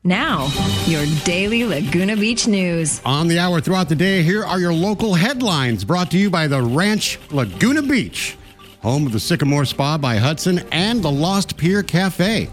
Now, your daily Laguna Beach news. On the hour throughout the day, here are your local headlines brought to you by the Ranch Laguna Beach, home of the Sycamore Spa by Hudson and the Lost Pier Cafe.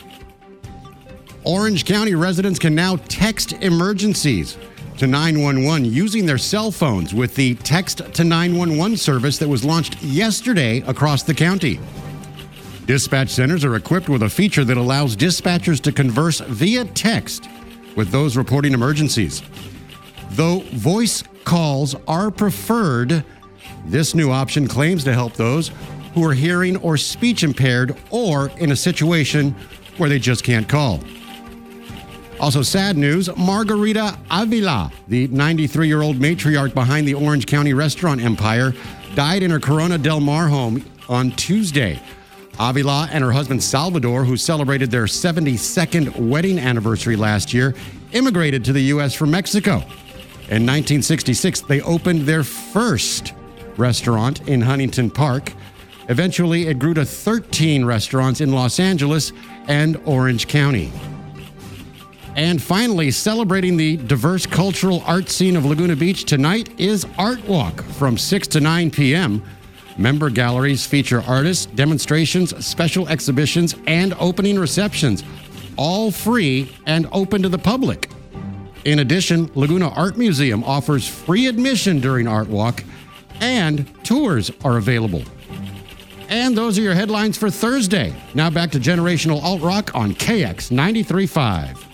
Orange County residents can now text emergencies to 911 using their cell phones with the Text to 911 service that was launched yesterday across the county. Dispatch centers are equipped with a feature that allows dispatchers to converse via text with those reporting emergencies. Though voice calls are preferred, this new option claims to help those who are hearing or speech impaired or in a situation where they just can't call. Also, sad news, Margarita Avila, the 93-year-old matriarch behind the Orange County restaurant empire, died in her Corona Del Mar home on Tuesday. Avila and her husband Salvador, who celebrated their 72nd wedding anniversary last year, immigrated to the U.S. from Mexico. In 1966, they opened their first restaurant in Huntington Park. Eventually, it grew to 13 restaurants in Los Angeles and Orange County. And finally, celebrating the diverse cultural art scene of Laguna Beach, tonight is Art Walk from 6 to 9 p.m. Member galleries feature artists, demonstrations, special exhibitions, and opening receptions, all free and open to the public. In addition, Laguna Art Museum offers free admission during Art Walk, and tours are available. And those are your headlines for Thursday. Now back to Generational Alt Rock on KX 93.5.